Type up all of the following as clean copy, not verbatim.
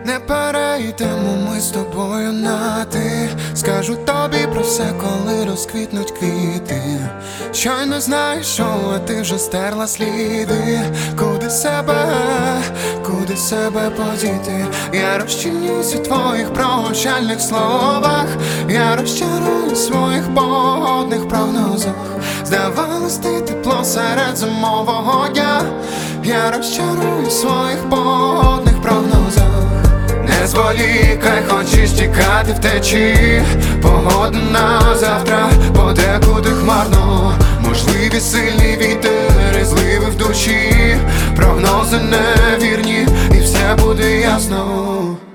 Не перейдемо ми з тобою на ти. Скажу тобі про все, коли розквітнуть квіти. Щойно знаєш, що а ти вже стерла сліди. Куди себе подіти? Я розчинюсь у твоїх прощальних словах. Я розчарую в своїх погодних прогнозах. Здавалось, ти тепло серед зимового дня. Я розчарую в своїх погодних прогнозах. Не зволікай, хочеш тікати втечі. Погода на завтра подекуди хмарно. Можливі сильний вітер і зливи в душі. Прогнози невірні і все буде ясно.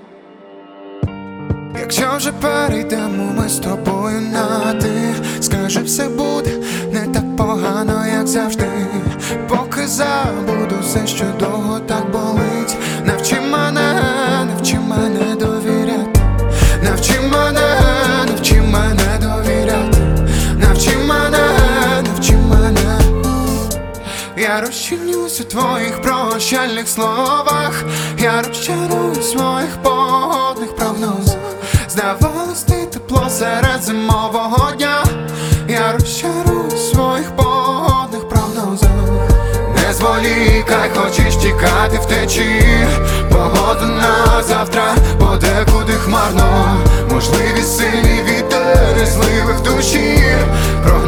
Якщо вже перейдемо ми з тобою на ти, скажи, все буде не так погано, як завжди. Поки забуду все, що довго так болить. Навчи мене довіряти. Навчи мене довіряти. Навчи мене. Я розчинюсь у твоїх прощальних словах. Я розчарую в своїх погодних прогнозах. Здавалось, ти тепло серед зимового дня. Я розчарую в своїх погодних прогнозах. Не зволікай, хочеш тікати втечі. Погода на завтра подекуди хмарно. Можливі сильні вітер і зливи в душі.